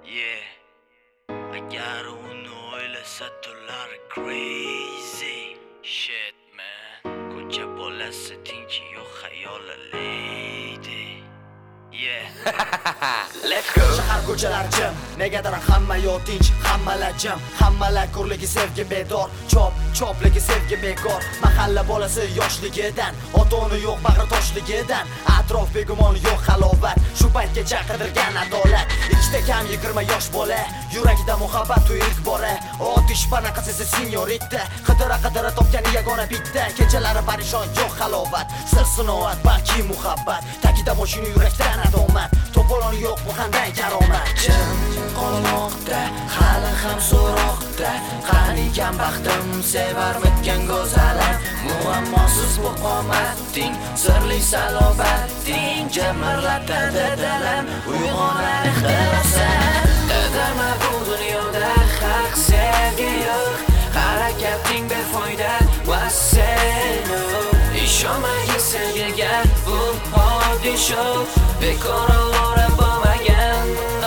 Yeah. Agar uni o'ylasa to'lar crazy shit man. Ko'cha bolasi tinch yo'q xayoli lady. Yeah. Let's go. Shahar ko'chalar jim, negadir hamma yo'tinch, hammalar jim, hammalar ko'rligi sevgi bedor, chopligi sevgi bekor. Mahalla bolasi yoshligidan, ota-ona yo'q bag'ri toshligidan, atrof begumon yo'q halovat, shu paytgacha qidirgan adolat. Ikkita kam 20 yosh bola, yuragida muhabbat u ilk bora. Otish panaqa sesi senyorita, qidira topgani yagona bitta. Kechalari parishon yo'q halovat, sir sinoat balki muhabbat, tagida mashina yurakdan adomat. To'polon yo'q bu qanday karomat. Jim qolmoqda, hali ham so'roqda, qanigan baxtim sevarmikan go'zalim. Muammosiz bu qomating, sirli salobating, jamirlatadi dilim, uyg'onar ixtirosan. Dadama bu dunyoda haq sevgi yo'q, harakating befoyda va sen ishonmagin sevgiga, bu hodisha bekor ovora bo'lmagan.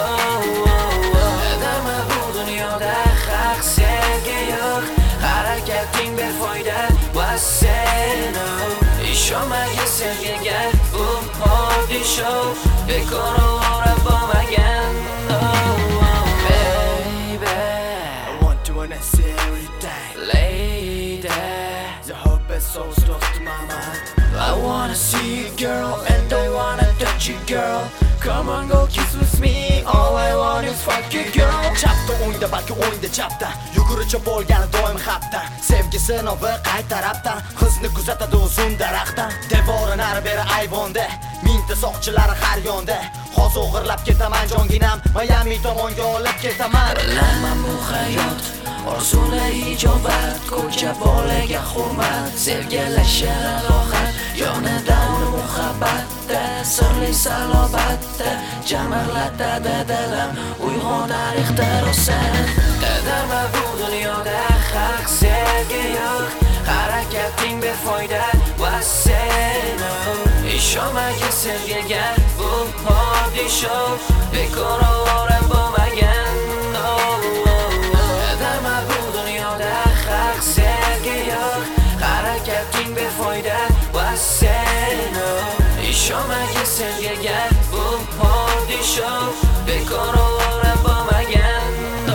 Dadama bu dunyoda haq sevgi yo'q, harakating befoyda va sen ishonmagin sevgiga, bu hodisha bekor ovora bo'lmagan. I wanna see you, girl, and I wanna touch you, girl. Come on, go kiss with me. All I want is fuck you, girl. Chapda o'ngda, balki o'ngda chapda, yuguricha bo'lgani doim xatda. Sevgi sinovi qay tarafdan, qizni kuzatadi uzun daraxtdan. Devori nari beri ayvonda, mingta soqchilari har yonda. Hozir o'g'irlab ketaman jonginam, Miami tomonga olib ketaman. Bilaman bu hayot, orzular ijobat, ko'cha bolaga hurmat, sevgilashish rohat, yonida uni muhabbatda, sirli salobatda, jamirlatadi dilim, uyg'onar ixtirosan. Dadama bu dunyoda haq sevgi yo'q, harakating befoyda va sen ishonmagin sevgiga, bu hodisha bekor ovora bo'lmagan. Dadama bu dunyoda haq sevgi yo'q, harakating befoyda va sen ishonmagin sevgiga, bu hodisha bekor ovora bo'lmagan.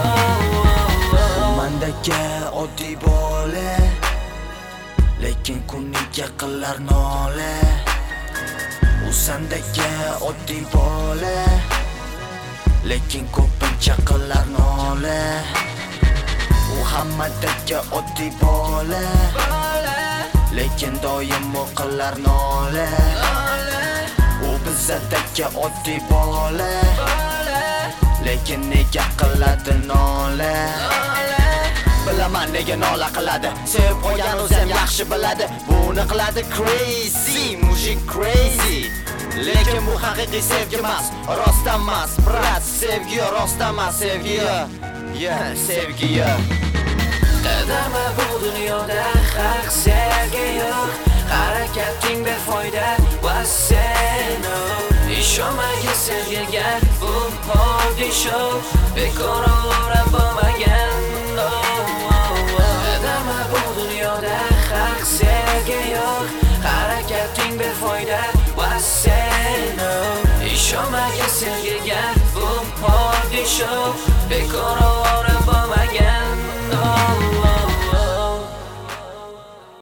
Mendagi oddiy bola, lekin kuniga qilar nola. U sendagi oddiy bola, lekin ko'pincha qilar nola. U hammadagi oddiy bola, lekin doim qilar nola. U bizdagi oddiy bola, lekin nega qiladi nola? Bilaman nega nola qiladi, sevib qo'ygan o'zim yaxshi biladi. Buni qiladi crazy, mujik crazy. Lekin bu haqiqiy sevgi emas, rost emas, brat, sevgi rost emas, sevgi sevgi. Dadama bu dunyoda haq sevgi yo'q, harakating befoyda va sen ishonmagin sevgiga, bu hodisha bekor ovora bo'lmagan. Dadama bu dunyoda haq sevgi yo'q, harakating befoyda va sen ishonmagin sevgiga, bu hodisha bekor